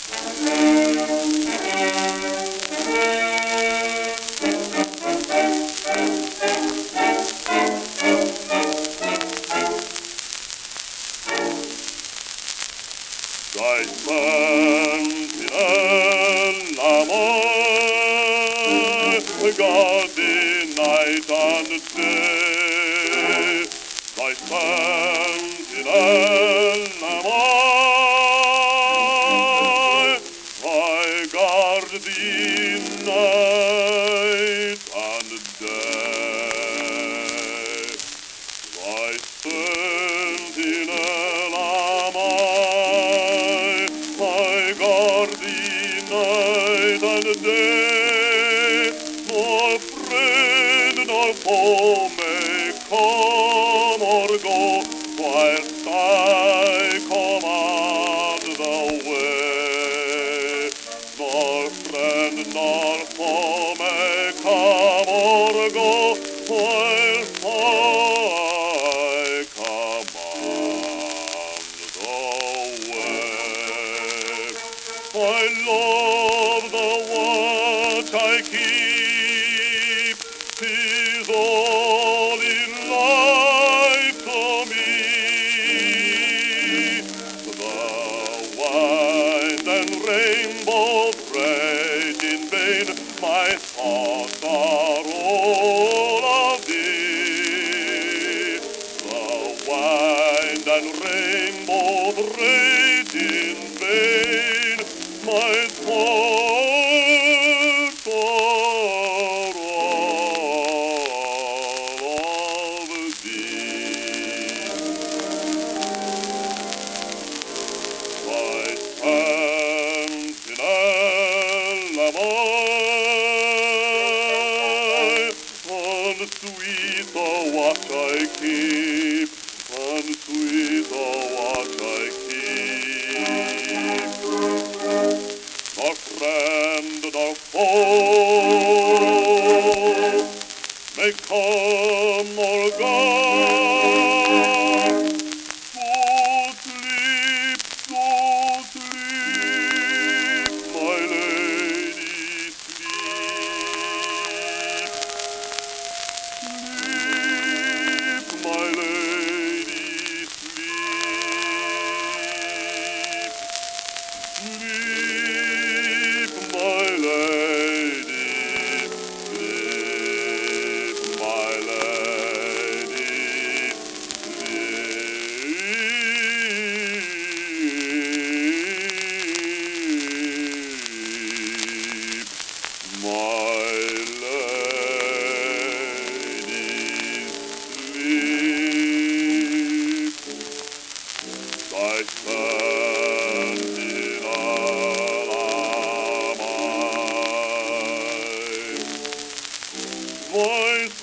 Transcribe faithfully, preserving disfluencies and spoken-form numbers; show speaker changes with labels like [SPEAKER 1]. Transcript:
[SPEAKER 1] Thy sentinel, God the night and day. Thy sentinel, I guard thee night and day. Thy sentinel am I, I guard thee night and day. Nor friend nor foe may come or go, whilst I command the way. Nor friend nor foe may come or go, whilst I command the way. I love the watch I keep, 'tis all in life to me. The wind and rainbow freight in vain, my thoughts are all of thee. The wind and rainbow freight in vain, my thoughts are all of thee. Thy sentinel am I, and sweet the watch I keep, and sweet the watch I keep. Nor friend nor foe may come or go. So sleep, so sleep, my lady, sleep. Sleep, my lady, sleep. Sleep, my lady, sleep, my lady, sleep, my lady, sleep. Thy sentinel am I, my